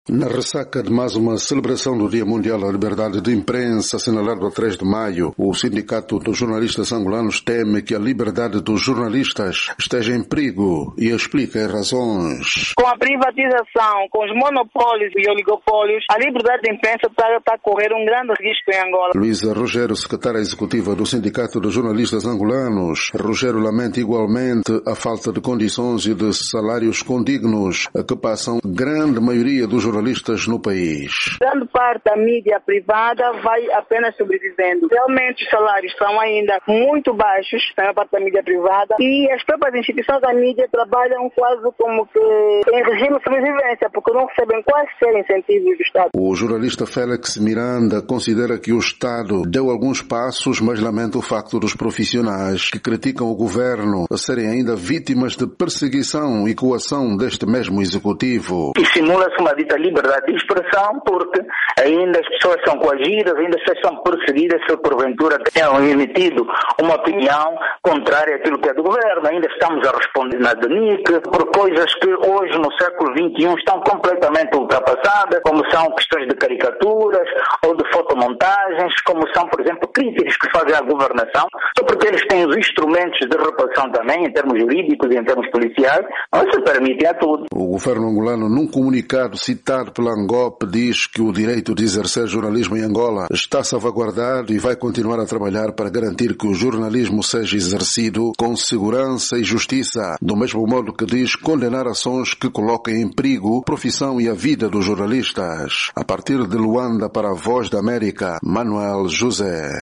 Na ressaca de mais uma celebração do Dia Mundial da Liberdade de Imprensa, assinalado a 3 de maio, o Sindicato dos Jornalistas Angolanos teme que a liberdade dos jornalistas esteja em perigo e explica as razões. Com a privatização, com os monopólios e oligopólios, a liberdade de imprensa está a correr um grande risco em Angola. Luísa Rogério, secretária executiva do Sindicato dos Jornalistas Angolanos. Rogério lamenta igualmente a falta de condições e de salários condignos a que passam grande maioria dos jornalistas no país. Grande parte da mídia privada vai apenas sobrevivendo. Realmente os salários são ainda muito baixos na parte da mídia privada e as próprias instituições da mídia trabalham quase como que em regime de sobrevivência, porque não recebem quaisquer incentivos do Estado. O jornalista Félix Miranda considera que o Estado deu alguns passos, mas lamenta o facto dos profissionais que criticam o governo a serem ainda vítimas de perseguição e coação deste mesmo executivo. E simula-se uma dita liberdade de expressão, porque ainda as pessoas são coagidas, ainda as pessoas são perseguidas se porventura tenham emitido uma opinião contrária àquilo que é do governo. Ainda estamos a responder na DENIC por coisas que hoje no século XXI estão completamente ultrapassadas, como são questões de caricaturas ou de fotomontagens, como são, por exemplo, críticos que fazem à governação, só porque eles têm os instrumentos de repressão também, em termos jurídicos e em termos policiais, não se permitem a tudo. O governo angolano, num comunicado citado pela ANGOP, diz que o direito de exercer jornalismo em Angola está salvaguardado e vai continuar a trabalhar para garantir que o jornalismo seja exercido com segurança e justiça, do mesmo modo que diz condenar ações que coloquem em perigo a profissão e a vida dos jornalistas. A partir de Luanda para a Voz da América, Manuel José.